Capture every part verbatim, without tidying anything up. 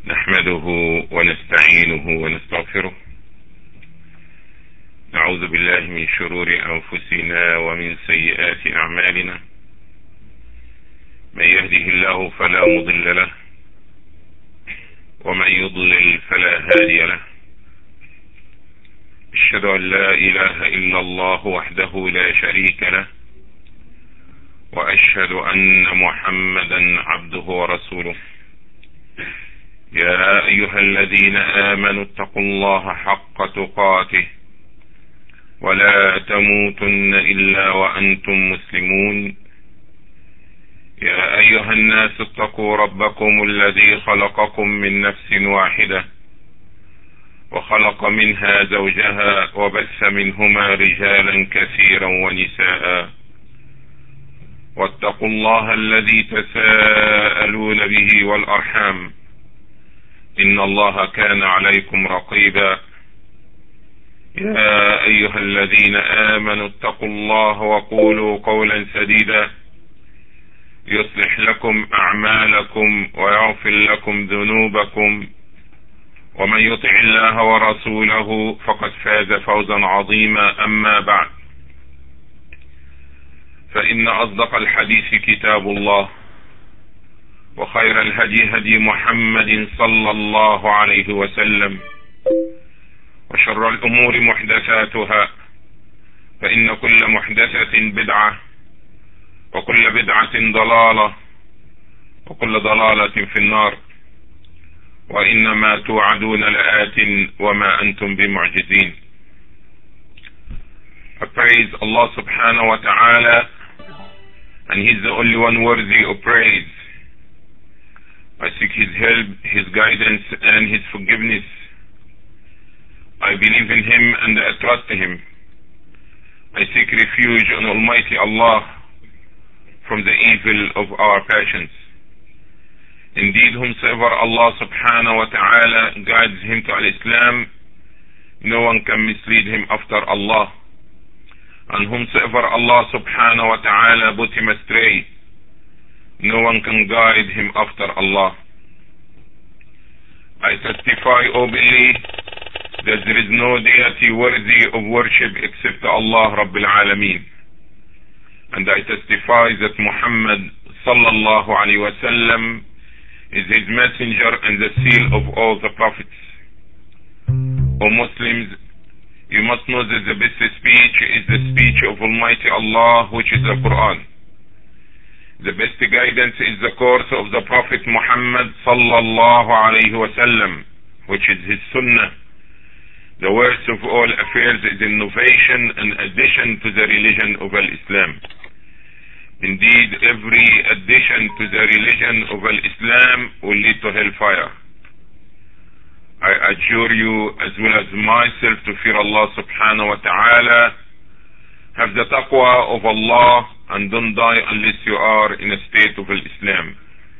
نحمده ونستعينه ونستغفره، نعوذ بالله من شرور أنفسنا ومن سيئات أعمالنا، من يهده الله فلا مضل له ومن يضلل فلا هادي له. أشهد أن لا إله إلا الله وحده لا شريك له، وأشهد أن محمدا عبده ورسوله. يا أيها الذين آمنوا اتقوا الله حق تقاته ولا تموتن إلا وأنتم مسلمون. يا أيها الناس اتقوا ربكم الذي خلقكم من نفس واحدة وخلق منها زوجها وبث منهما رجالا كثيرا ونساء، واتقوا الله الذي تساءلون به والأرحام، إن الله كان عليكم رقيبا. يا أيها الذين آمنوا اتقوا الله وقولوا قولا سديدا يصلح لكم أعمالكم ويغفر لكم ذنوبكم، ومن يطع الله ورسوله فقد فاز فوزا عظيما. أما بعد، فإن أصدق الحديث كتاب الله، وخير الهدي هدي محمد صلى الله عليه وسلم، وشر الأمور محدثاتها، فإن كل محدثة بدعة، وكل بدعة ضلالة، وكل ضلالة في النار، وإنما توعدون لآت وما أنتم بمعجزين. I praise Allah subhanahu wa ta'ala, and He's the only one worthy of praise. I seek His help, His guidance, and His forgiveness. I believe in Him and I trust Him. I seek refuge on Almighty Allah from the evil of our passions. Indeed, whomsoever Allah subhanahu wa ta'ala guides him to al-Islam, no one can mislead him after Allah. And whomsoever Allah subhanahu wa ta'ala put him astray, no one can guide him after Allah. I testify, O believe, that there is no deity worthy of worship except Allah Rabbil Alameen. And I testify that Muhammad sallallahu alayhi wa sallam is his messenger and the seal of all the prophets. O Muslims, you must know that the best speech is the speech of Almighty Allah, which is the Quran. The best guidance is the course of the Prophet Muhammad sallallahu alayhi wa sallam, which is his sunnah. The worst of all affairs is innovation and addition to the religion of Al-Islam. Indeed, every addition to the religion of Al-Islam will lead to hellfire. I adjure you, as well as myself, to fear Allah subhanahu wa ta'ala, have the taqwa of Allah, and don't die unless you are in a state of Al-Islam.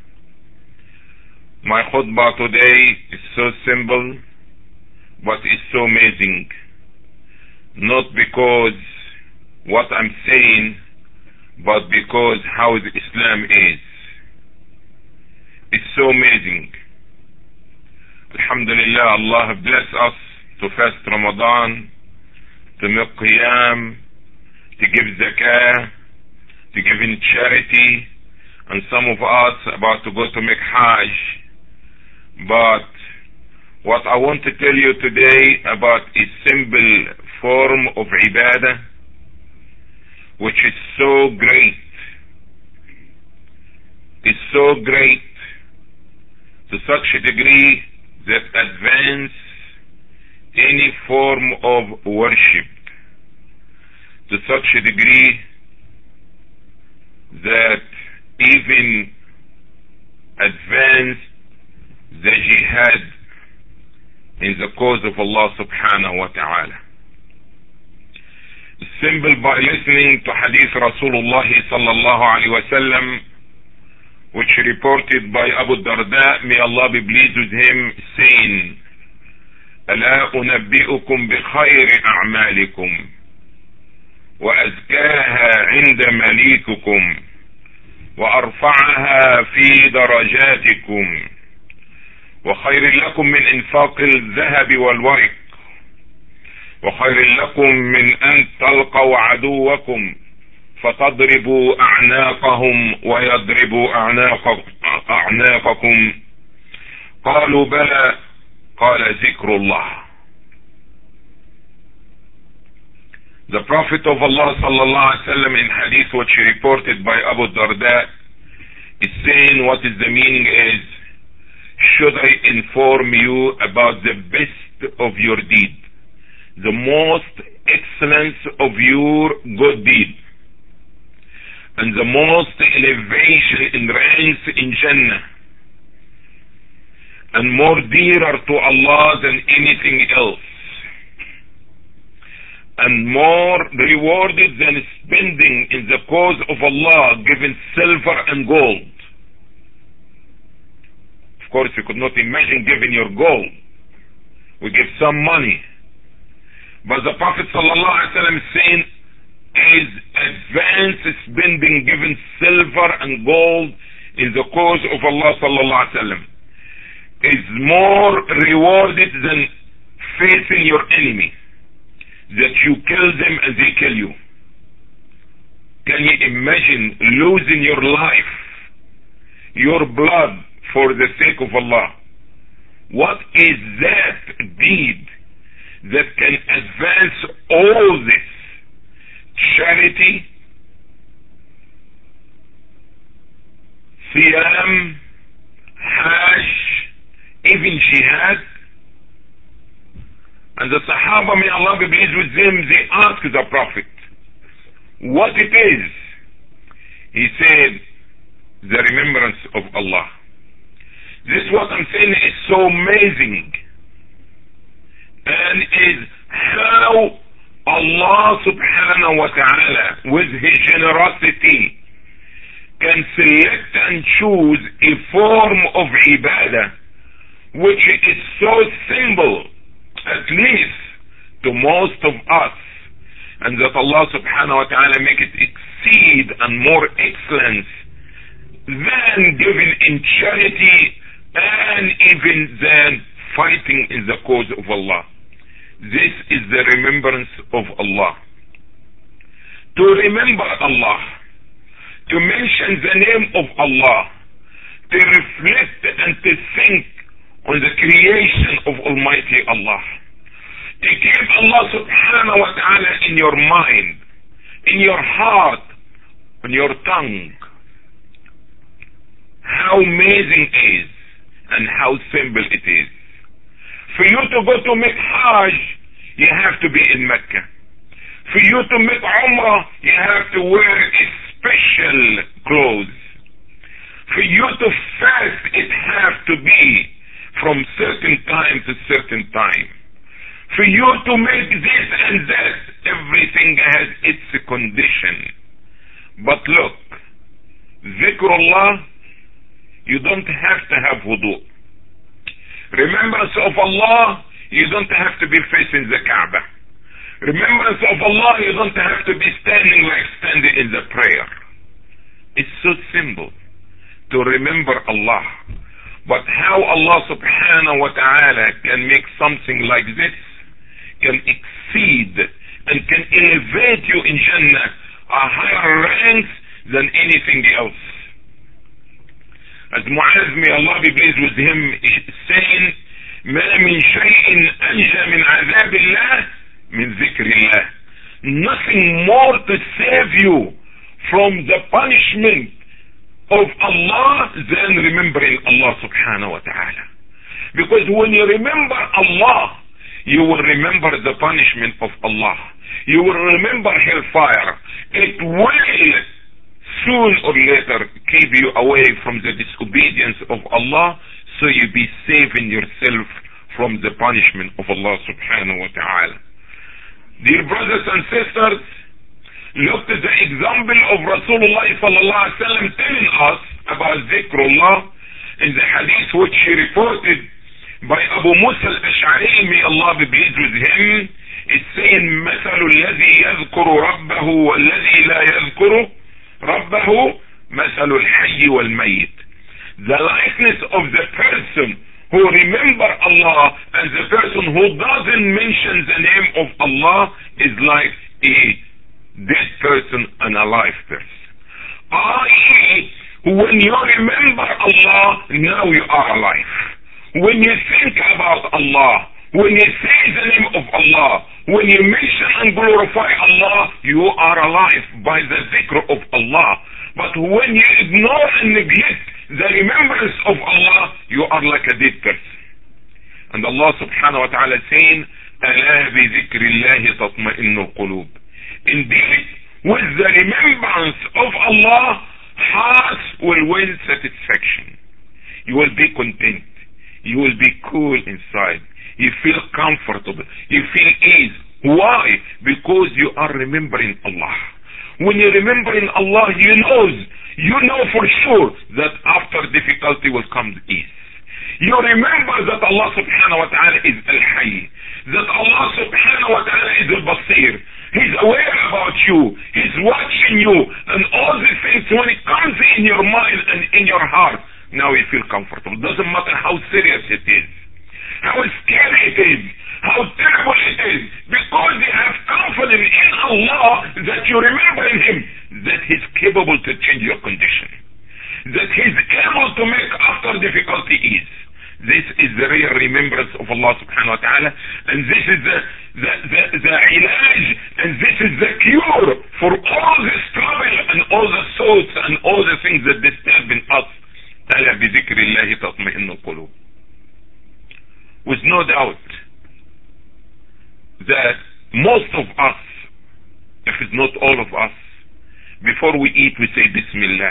My khutbah today is so simple, but it's so amazing. Not because what I'm saying, but because how the Islam is. It's so amazing. Alhamdulillah, Allah bless us to fast Ramadan, to make qiyam, to give zakah, to give in charity, and some of us about to go to make hajj. But what I want to tell you today about a simple form of ibadah, which is so great, is so great to such a degree that advance any form of worship, to such a degree that even advance the jihad in the cause of Allah subhanahu wa ta'ala. Simple by listening to Hadith Rasulullah sallallahu alayhi wa sallam, which reported by Abu Darda, may Allah be pleased with him, saying, ألا أنبئكم بخير أعمالكم وأزكاها عند مليككم وأرفعها في درجاتكم وخير لكم من انفاق الذهب والورق، وخير لكم من ان تلقوا عدوكم فتضربوا اعناقهم ويضربوا أعناق اعناقكم. قالوا بلى، قال ذكر الله. The Prophet of Allah sallallahu alaihi wasallam in hadith which reported by Abu Darda is saying, what is the meaning is, should I inform you about the best of your deed, the most excellence of your good deed, and the most elevation in ranks in Jannah, and more dearer to Allah than anything else, and more rewarded than spending in the cause of Allah, giving silver and gold. Of course, you could not imagine giving your gold. We give some money. But the Prophet ﷺ is saying, is advanced spending, giving silver and gold in the cause of Allah ﷺ, is more rewarded than facing your enemy, that you kill them and they kill you. Can you imagine losing your life, your blood, for the sake of Allah? What is that deed that can advance all this? Charity, Siyam, Hajj, even Jihad. And the Sahaba, may Allah be pleased with them, they asked the Prophet what it is. He said, the remembrance of Allah. This what I'm saying is so amazing, and is how Allah subhanahu wa ta'ala with his generosity can select and choose a form of ibadah which is so simple, at least to most of us, and that Allah subhanahu wa ta'ala make it exceed and more excellence than giving in charity and even than fighting in the cause of Allah. This is the remembrance of Allah. To remember Allah, to mention the name of Allah, to reflect and to think on the creation of Almighty Allah, to keep Allah subhanahu wa ta'ala in your mind, in your heart, on your tongue. How amazing it is and how simple it is. For you to go to make Hajj, you have to be in Mecca. For you to make Umrah, you have to wear a special clothes. For you to fast, it has to be from certain time to certain time. For you to make this and that, everything has its condition. But look, Zikrullah, you don't have to have wudu. Remembrance of Allah, you don't have to be facing the Kaaba. Remembrance of Allah, you don't have to be standing like standing in the prayer. It's so simple to remember Allah. But how Allah subhanahu wa ta'ala can make something like this, can exceed and can elevate you in Jannah a higher ranks than anything else. As Mu'az, may Allah be pleased with him, is saying, ما من شيء أنجى من عذاب الله من ذكر الله. Nothing more to save you from the punishment of Allah than remembering Allah subhanahu wa ta'ala. Because when you remember Allah, you will remember the punishment of Allah. You will remember hellfire. It will soon or later keep you away from the disobedience of Allah, so you be saving yourself from the punishment of Allah subhanahu wa ta'ala. Dear brothers and sisters, look at the example of Rasulullah sallallahu alaihi wasallam telling us about Zikrullah in the hadith which he reported by Abu Musa al-Ash'ari, may Allah be pleased with him, is saying, مثل الذي يذكر ربه والذي لا يذكره ربه مثل الحي والميت. The likeness of the person who remember Allah and the person who doesn't mention the name of Allah is like a dead person and a alive person. that is, when you remember Allah, now you are alive. When you think about Allah, when you say the name of Allah, when you mention and glorify Allah, you are alive by the zikr of Allah. But when you ignore and neglect the remembrance of Allah, you are like a dead person. And Allah subhanahu wa ta'ala saying, أَلَا بِذِكْرِ اللَّهِ تَطْمَئِنُّ الْقُلُوبِ. Indeed, with the remembrance of Allah, hearts will win satisfaction. You will be content. You will be cool inside. You feel comfortable. You feel ease. Why? Because you are remembering Allah. When you remember in Allah, you know, you know for sure that after difficulty will come ease. You remember that Allah subhanahu wa ta'ala is Al-Hayy, that Allah subhanahu wa ta'ala is Al-Basir. He's aware about you. He's watching you. And all these things, when it comes in your mind and in your heart, now you feel comfortable. Doesn't matter how serious it is, how scary it is, how terrible it is, because you have confidence in Allah that you remember in Him, that He's capable to change your condition, that He's able to make after difficulty ease. This is the real remembrance of Allah subhanahu wa ta'ala, and this is the the, the, the ilaj, and this is the cure for all this trouble and all the thoughts and all the things that disturb in us. ألا بذكر الله تطمئن القلوب. With no doubt that most of us, if it's not all of us, before we eat we say Bismillah.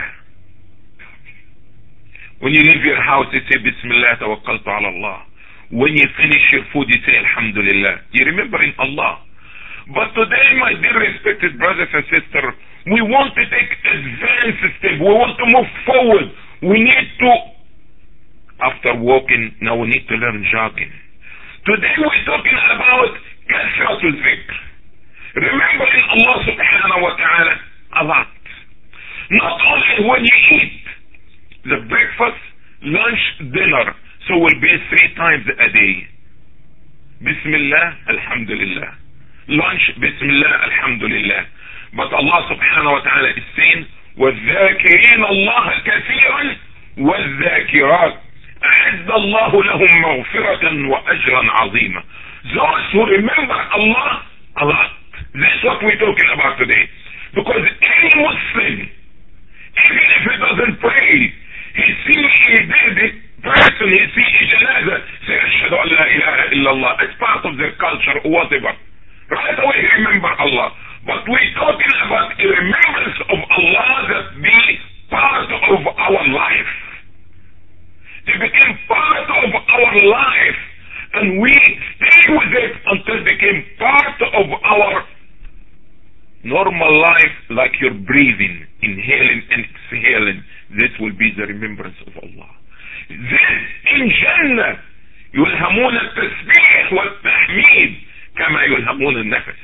When you leave your house you say Bismillah tawakkaltu ala Allah. When you finish your food you say Alhamdulillah. You remember in Allah. But today, my dear respected brothers and sisters, we want to take advanced step. We want to move forward. We need to, after walking, now we need to learn jogging. Today we're talking about kasratul zikr. Remembering Allah subhanahu wa ta'ala a lot. Not only when you eat, the breakfast, lunch, dinner, so will be three times a day. Bismillah, Alhamdulillah. Lunch, Bismillah, Alhamdulillah. But Allah subhanahu wa ta'ala is saying, وَالذَّاكِرِينَ اللَّهَ كَثِيرًا وَالذَّاكِرَاتِ أَعَدَّ اللَّهُ لَهُمْ مَغْفِرَةً وَأَجْرًا عَظِيمًا. Those who remember Allah a lot. This is what we're talking about today. Because any Muslim, even if he doesn't pray, he sees a dead person, he sees a janaza, say, أشهد أن لا إله إلا الله. It's part of their culture or whatever. Right away remember Allah. But we're talking about a remembrance of Allah that be part of our life. It became part of our life, and we stay with it until it became part of our normal life, like you're breathing, inhaling and exhaling. This will be the remembrance of Allah. This in Jannah يلهمون التسبيح والتحميد كما يلهمون النفس.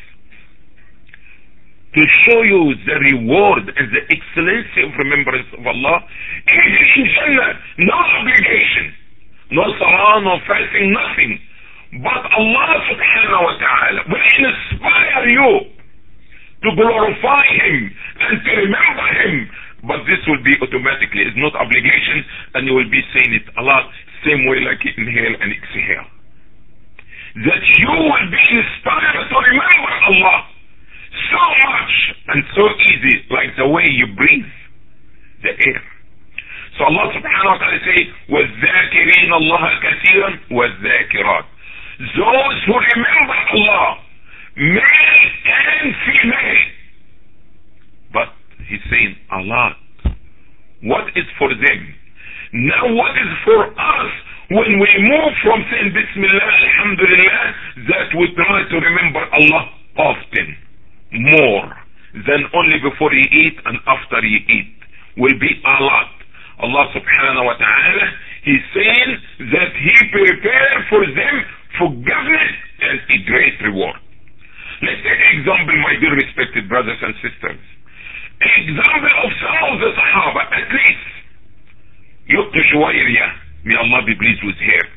To show you the reward and the excellency of remembrance of Allah, in Jannah, no obligation, no salah, no fasting, nothing. But Allah subhanahu wa ta'ala will inspire you to glorify Him and to remember Him. But this will be automatically, it's not obligation, and you will be saying it a lot, same way like you inhale and exhale. That you will be inspired to remember Allah so much and so easy, like the way you breathe the air. So Allah subhanahu wa ta'ala says, وَالذَّاكِرِينَ اللَّهَ كَثِيرًا وَالذَّاكِرَاتِ. Those who remember Allah, male and female. But He's saying a lot. What is for them? Now what is for us when we move from saying Bismillah, Alhamdulillah, that we try to remember Allah often, more than only before you eat and after you eat, will be a lot. Allah subhanahu wa ta'ala, He's saying that He prepared for them forgiveness and a great reward. Let's take an example, my dear respected brothers and sisters. An example of some of the Sahaba, at least. Yuqta Shuwayriyah, may Allah be pleased with her,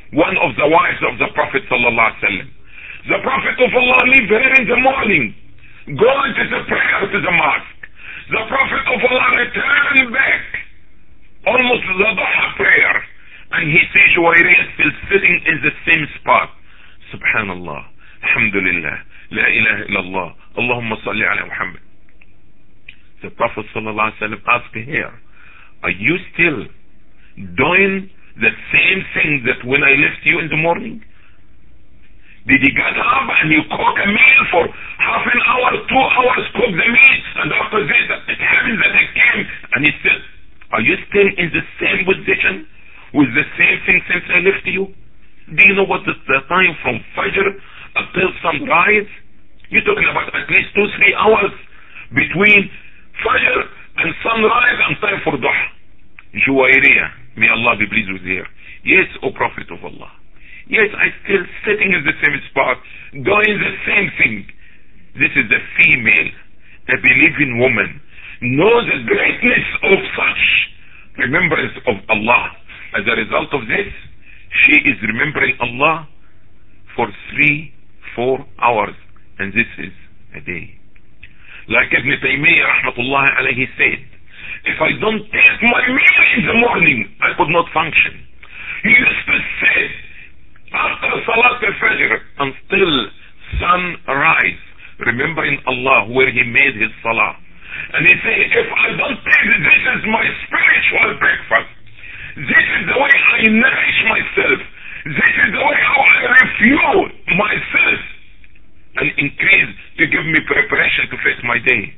one of the wives of the Prophet sallallahu alaihi wasallam. The Prophet of Allah leave her in the morning, go into the prayer to the mosque. The Prophet of Allah return back, almost the Duha prayer, and he sees Juwayriyah still sitting in the same spot. Subhanallah, Alhamdulillah, La ilaha illallah, Allahumma salli ala Muhammad. The Prophet sallallahu alaihi wasallam asked her, are you still doing the same thing that when I left you in the morning? Did he get up and you cook a meal for half an hour, two hours, cook the meat, and after this it happens that I came and he said, are you still in the same position with the same thing since I left you? Do you know what is the time from Fajr until sunrise? You're talking about at least two, three hours between Fajr and sunrise and time for Duha. Juwayriyah, may Allah be pleased with her. Yes, O Prophet of Allah. Yes, I still sitting in the same spot, doing the same thing. This is a female, a believing woman, knows the greatness of such remembrance of Allah. As a result of this, she is remembering Allah for three, four hours, and this is a day. Like Ibn Taymiyyah rahmatullahi alayhi said, if I don't take my meal in the morning, I could not function. He used to say, after Salat al-Fajr until sunrise, remembering Allah where he made his Salah. And he said, if I don't take this, this is my spiritual breakfast. This is the way I nourish myself. This is the way how I refuel myself and increase to give me preparation to face my day.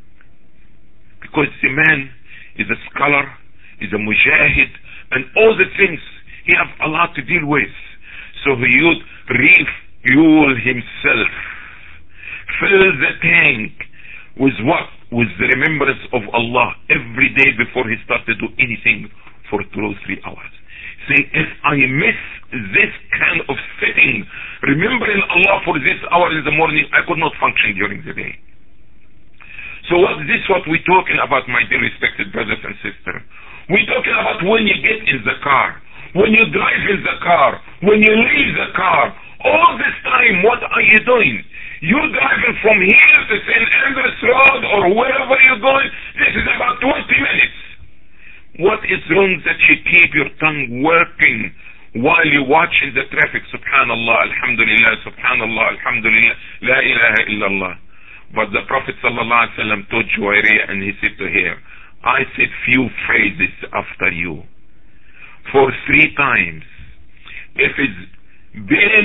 Because the man is a scholar, is a mujahid, and all the things he has a lot to deal with. So he would refuel himself, fill the tank with what? With the remembrance of Allah every day before he started to do anything for two or three hours. Say, if I miss this kind of setting, remembering Allah for this hour in the morning, I could not function during the day. So what is this what we're talking about, my dear respected brothers and sisters? We're talking about when you get in the car, when you drive in the car, when you leave the car. All this time, what are you doing? You're driving from here to Saint Andrews Road or wherever you're going. This is about twenty minutes. What is wrong that you keep your tongue working while you're watching the traffic? Subhanallah, alhamdulillah, subhanallah, alhamdulillah, la ilaha illallah. But the Prophet sallallahu alaihi wasallam told Juwayriyah, and he said to her, I said few phrases after you for three times. If it's been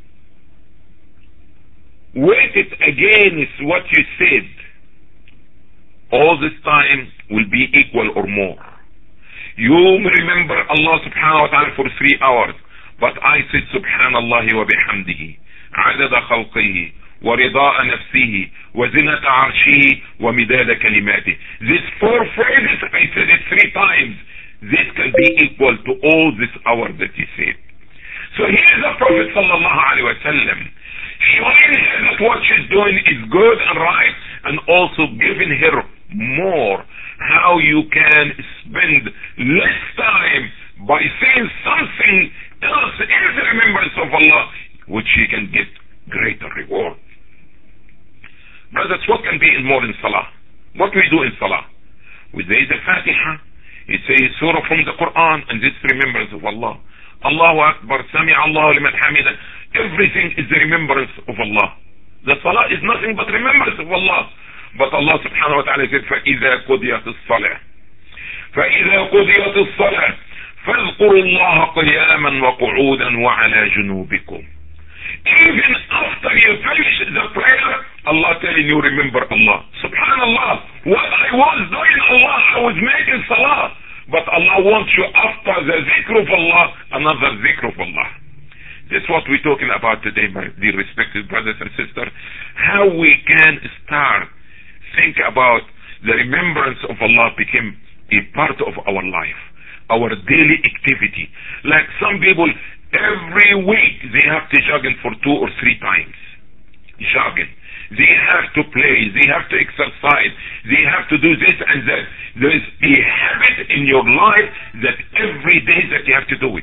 weighted against what you said, all this time will be equal or more. You remember Allah subhanahu wa ta'ala for three hours, but I said subhanallah wa bihamdihi, adada khalqihi, wa rida'a nafsihi, wa zinata arshihi, wa midada kalimati. These four phrases, I said it three times. This can be equal to all this hour that he said. So here the Prophet sallallahu alaihi wasallam showing her that what she's doing is good and right, and also giving her more how you can spend less time by saying something else in the remembrance of Allah, which you can get greater reward. Brothers, what can be in more in Salah? What we do in Salah? We say the Fatiha, we say Surah from the Quran, and this remembrance of Allah. Allahu Akbar, Sami Allahu liman hamida. Everything is the remembrance of Allah. The Salah is nothing but remembrance of Allah. But Allah subhanahu wa ta'ala said, فَإِذَا قُضِيَتِ الصَّلَاةِ فَإِذَا قُضِيَتِ الصَّلَاةِ فَاذْكُرُوا اللَّهَ قِيَامًا وَقُعُودًا وَعَلَى جُنُوبِكُمْ. Even after you finish the prayer, Allah telling you, remember Allah. Subhanallah, what I was doing, Allah, I was making Salah. But Allah wants you after the zikr of Allah, another zikr of Allah. That's what we're talking about today, my dear respected brothers and sisters. How we can start think about the remembrance of Allah became a part of our life, our daily activity. Like some people, every week they have to jogging for two or three times. Jogging. They have to play, they have to exercise, they have to do this and that. There is a habit in your life that every day that you have to do it.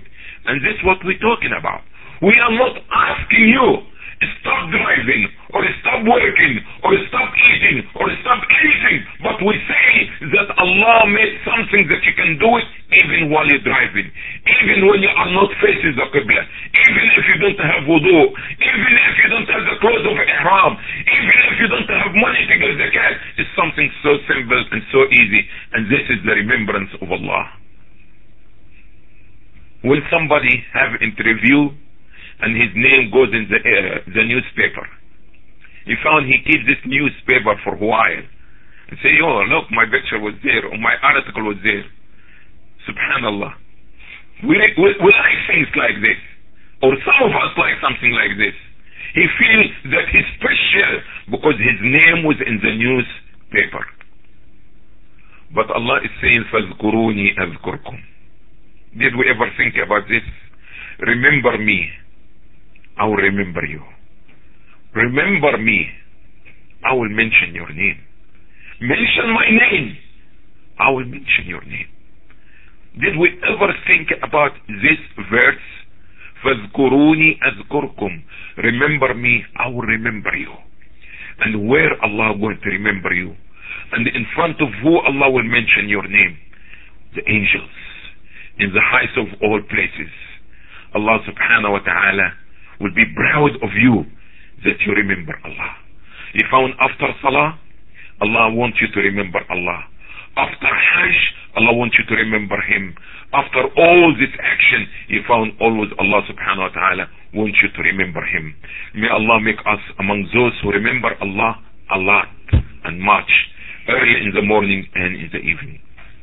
And this is what we're talking about. We are not asking you stop driving or stop working or stop eating or stop anything, but we say that Allah made something that you can do it even while you're driving, even when you are not facing the Qibla, even if you don't have wudu, even if you don't have the clothes of ihram, even if you don't have money to give zakat. It's something so simple and so easy, and this is the remembrance of Allah. When somebody have interview and his name goes in the uh, the newspaper, he found he keeps this newspaper for a while and say, oh look, my picture was there or my article was there. Subhanallah. We, we, we like things like this, or some of us like something like this. He feels that he's special because his name was in the newspaper. But Allah is saying, فَاذْكُرُونِي أَذْكُرْكُمْ. Did we ever think about this? Remember me, I will remember you. Remember me, I will mention your name. Mention my name, I will mention your name. Did we ever think about this verse? فَاذْكُرُونِي أَذْكُرْكُمْ. Remember me, I will remember you. And where Allah going to remember you? And in front of who Allah will mention your name? The angels. In the highest of all places. Allah subhanahu wa ta'ala will be proud of you that you remember Allah. You found after Salah, Allah wants you to remember Allah. After Hajj, Allah wants you to remember Him. After all this action, you found always Allah subhanahu wa ta'ala wants you to remember Him. May Allah make us among those who remember Allah a lot and much, early in the morning and in the evening.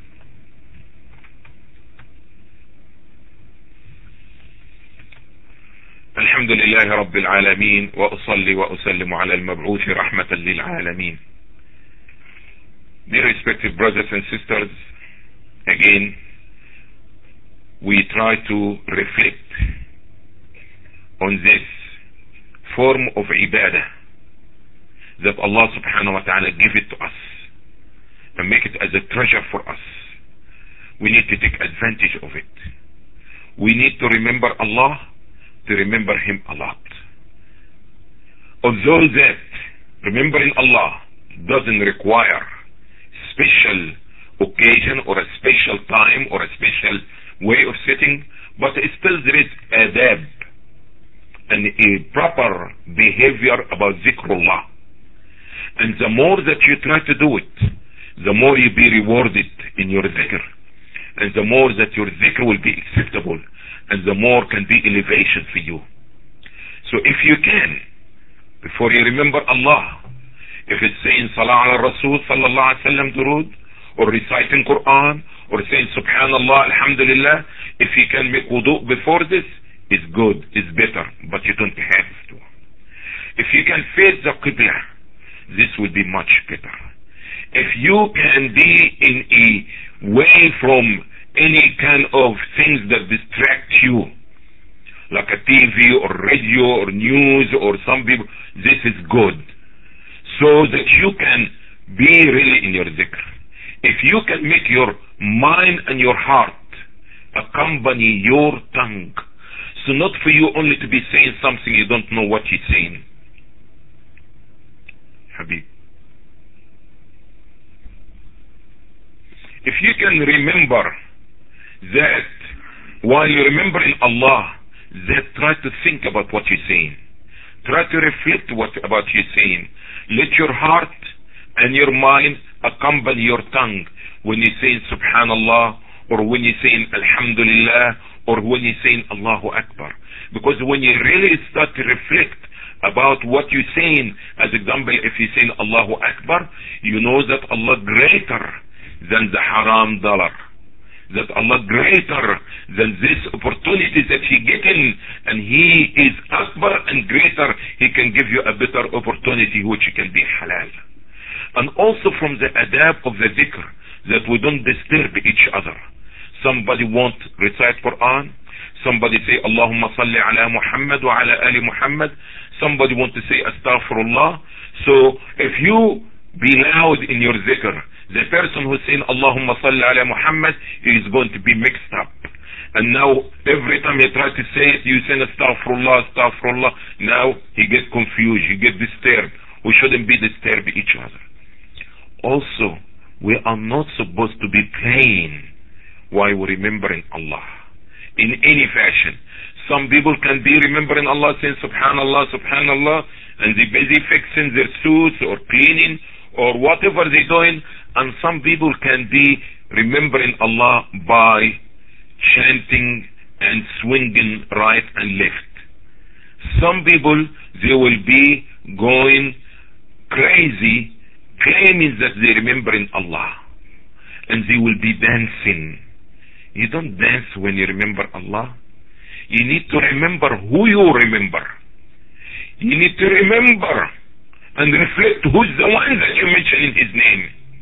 الحمد لله رب العالمين وأصلي وأسلم على المبعوث رحمة للعالمين. Dear respected brothers and sisters, again we try to reflect on this form of ibadah that Allah subhanahu wa ta'ala give it to us and make it as a treasure for us. We need to take advantage of it. We need to remember Allah, to remember Him a lot. Although that remembering Allah doesn't require special occasion or a special time or a special way of sitting, but still there is adab and a proper behavior about zikrullah. And the more that you try to do it, the more you be rewarded in your zikr, and the more that your zikr will be acceptable, and the more can be elevation for you. So if you can, before you remember Allah, if it's saying Salah ala Rasul sallallahu alaihi wasallam durood, or reciting Quran, or saying Subhanallah, Alhamdulillah, if you can make wudu before this, it's good, it's better, but you don't have to. If you can face the Qibla, this will be much better. If you can be in a way from any kind of things that distract you, like a T V or radio or news or some people, this is good, so that you can be really in your dhikr. If you can make your mind and your heart accompany your tongue, so not for you only to be saying something you don't know what you're saying. Habib, if you can remember that while you're remembering Allah, that try to think about what you're saying, try to reflect what about you're saying. Let your heart and your mind accompany your tongue when you're saying Subhanallah, or when you're saying Alhamdulillah, or when you're saying Allahu Akbar. Because when you really start to reflect about what you're saying, as example, if you're saying Allahu Akbar, you know that Allah greater than the haram dollar, that Allah greater than this opportunity that He getting, and He is Akbar and greater. He can give you a better opportunity which can be halal. And also from the adab of the dhikr, that we don't disturb each other. Somebody won't recite Quran, somebody say Allahumma salli ala Muhammad wa ala ali Muhammad, somebody want to say Astaghfirullah. So if you be loud in your dhikr, the person who's saying Allahumma salli ala Muhammad is going to be mixed up. And now, every time he tries to say it, you say astaghfirullah, astaghfirullah. Now, he gets confused, he gets disturbed. We shouldn't be disturbed each other. Also, we are not supposed to be playing while we're remembering Allah in any fashion. Some people can be remembering Allah, saying subhanallah, subhanallah, and they're busy fixing their suits or cleaning or whatever they're doing. And some people can be remembering Allah by chanting and swinging right and left. Some people, they will be going crazy, claiming that they're remembering Allah, and they will be dancing. You don't dance when you remember Allah. You need to remember who you remember. You need to remember and reflect who's the one that you mention in his name.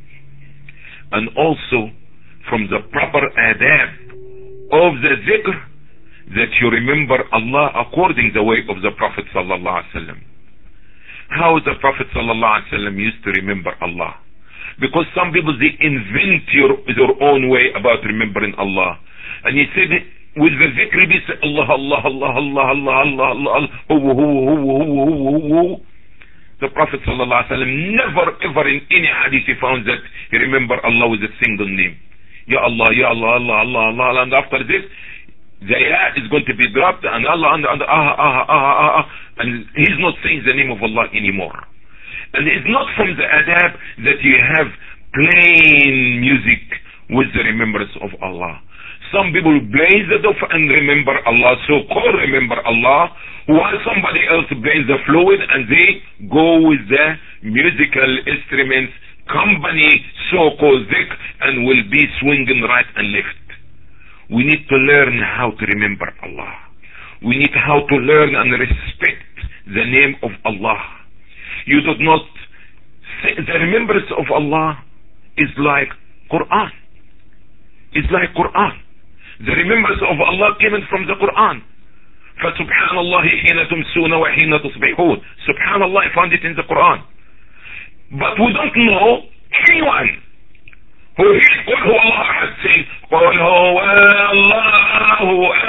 And also from the proper adab of the zikr, that you remember Allah according the way of the Prophet sallallahu alaihi wasallam. How the Prophet sallallahu alaihi wasallam used to remember Allah. Because some people, they invent your, their own way about remembering Allah. And he said, with the zikr, he said, Allah, Allah, Allah, Allah, Allah, Allah, Allah, Allah, hu, hu, hu, hu, hu, hu. The Prophet sallallahu alaihi wasallam never ever in any hadith he found that he remembered Allah with a single name. Ya Allah, Ya Allah, Allah, Allah, Allah, Allah. And after this, the ya is going to be dropped, and Allah, and, and ah, ah, ah, ah, ah, and he's not saying the name of Allah anymore. And it's not from the adab that you have plain music with the remembrance of Allah. Some people blaze the duf and remember Allah, so call remember Allah, while somebody else blaze the fluid and they go with the musical instruments, company, so-called dhikr, and will be swinging right and left. We need to learn how to remember Allah. We need how to learn and respect the name of Allah. You do not say the remembrance of Allah is like Quran. It's like Quran. The remembrance of Allah came from the Quran. فَسُبْحَانَ اللَّهِ حِينَ تُمْسُونَ وَحِينَ تُصْبِحُونَ. Subhanallah, I found it in the Quran. But we don't know anyone who reads قُلْ هُوَ اللَّهُ أَحَدٌ saying قُلْ هُوَ اللَّهُ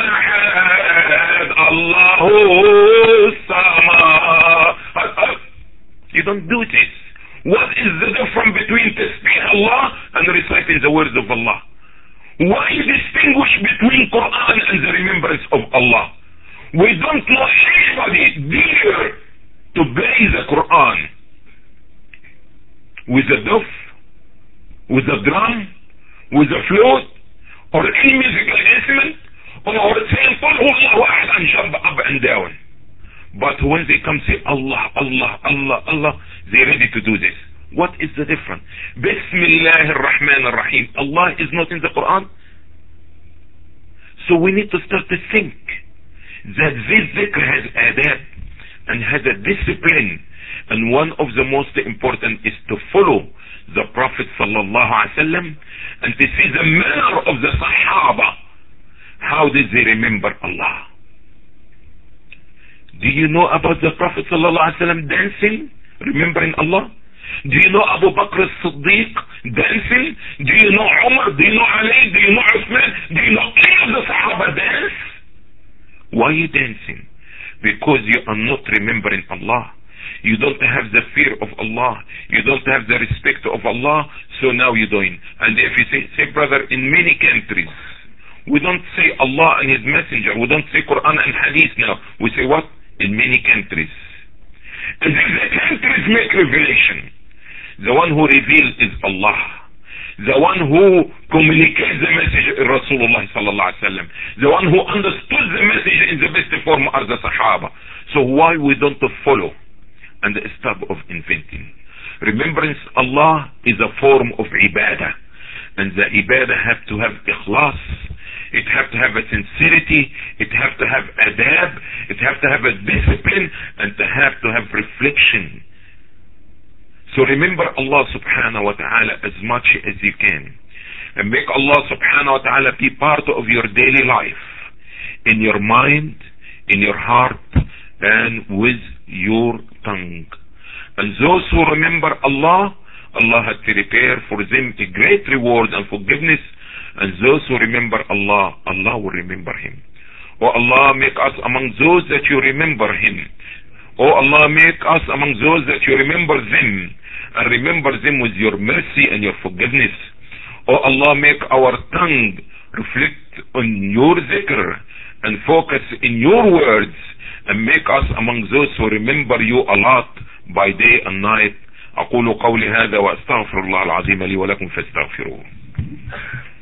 أَحَدٌ اللَّهُ الصَّمَدُ. You don't do this. What is the difference between tasbih Allah and reciting the words of Allah? Why distinguish between Quran and the remembrance of Allah? We don't know anybody dare to play the Quran with a duf, with a drum, with a flute, or any musical instrument, or saying قُلْ هُوَ اللَّهُ أَحَدٌ and jump up and down. But when they come say Allah, Allah, Allah, Allah, they're ready to do this. What is the difference? Bismillah ar-Rahman ar-Rahim. Allah is not in the Quran. So we need to start to think that this zikr has adab and has a discipline. And one of the most important is to follow the Prophet sallallahu alaihi wasallam and to see the manner of the Sahaba. How did they remember Allah? Do you know about the Prophet sallallahu alaihi wasallam dancing, remembering Allah? Do you know Abu Bakr as-Siddiq dancing? Do you know Umar? Do you know Ali? Do you know Uthman? Do you know any of the Sahaba dance? Why are you dancing? Because you are not remembering Allah. You don't have the fear of Allah. You don't have the respect of Allah. So now you're doing. And if you say, say brother, in many countries, we don't say Allah and His Messenger. We don't say Quran and Hadith now. We say what? In many countries. And if the countries make revelation, the one who reveals is Allah. The one who communicates the message is Rasulullah sallallahu alaihi wasallam. The one who understood the message in the best form are the Sahaba. So why we don't follow and stop of inventing? Remembrance Allah is a form of ibadah. And the ibadah have to have ikhlas. It have to have a sincerity. It have to have adab. It have to have a discipline. And to have to have reflection. So remember Allah subhanahu wa ta'ala as much as you can. And make Allah subhanahu wa ta'ala be part of your daily life. In your mind, in your heart, and with your tongue. And those who remember Allah, Allah has prepared for them a great reward and forgiveness. And those who remember Allah, Allah will remember him. Oh Allah, make us among those that you remember him. Oh Allah, make us among those that you remember them, and remember them with your mercy and your forgiveness. Oh Allah, make our tongue reflect on your zikr and focus in your words, and make us among those who remember you a lot by day and night. أقول قولي هذا وأستغفر الله العظيم لي ولكم فاستغفروه.